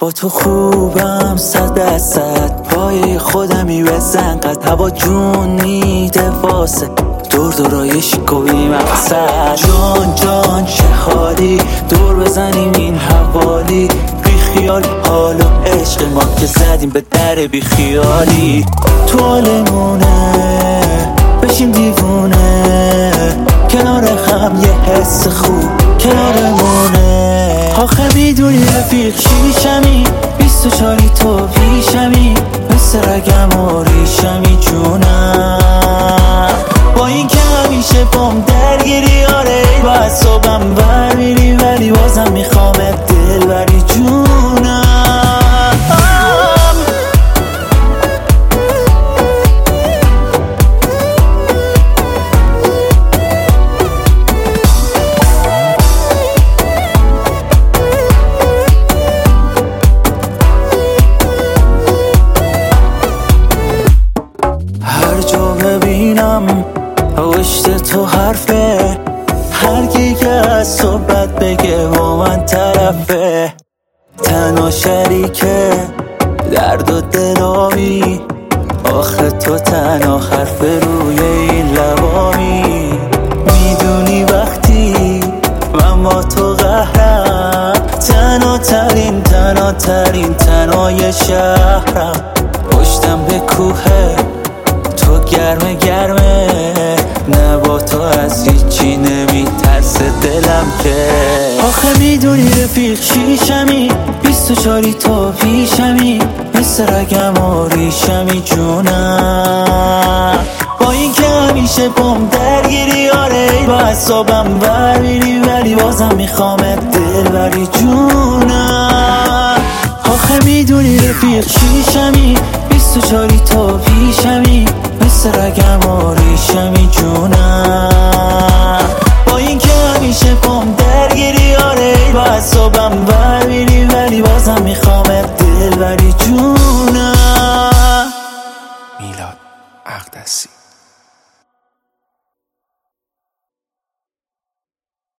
با تو خوبم 100%. پای خودمی بزن قد هوا جون میده واسه دور دورای شکوی مقصد. جان جان چه حالی دور بزنیم این حوالی بی خیال حال و عشق ما که زدیم به در بی خیالی. تو حالمونه بشیم دیوونه کنار هم یه حس خوب کنارمونه. آخه میدونی رفیق شیشمی 24 تو پیشمی مثل رگم و ریشمی جونم. با این که همیشه بام درگیری آره با صبحم بر میری ولی بازم میخوامت دل بری جونم. هر جا ببینم پشت تو حرفه هر کی که از صحبت بگه با من طرفه. تنها شریکه درد و دلامی آخه تو تنها حرف روی این لبامی. میدونی وقتی من با تو قهرم تنهای شهرم پشتم به کوهه تو گرمه نه با تو از هیچی نمیترسه دلم که. آخه میدونی رفیق شیشمی 24 تو پیشمی مثل رگم و ریشمی جونم. با این که همیشه بام درگیری آره با اعصابم بر میری ولی بازم میخوامت دل بری جونم. آخه میدونی رفیق شیشمی 24 تو پیشمی مثل رگم و ریشمی جونم.